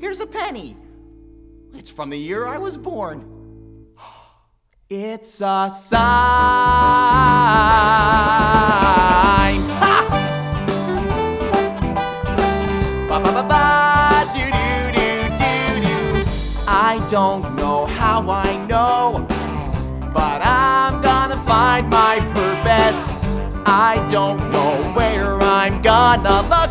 here's a penny. It's from the year I was born. It's a sign. Ha! Ba ba ba ba, do do do do do. I don't know how I know, but I'm gonna find my purpose. I don't know where I'm gonna look.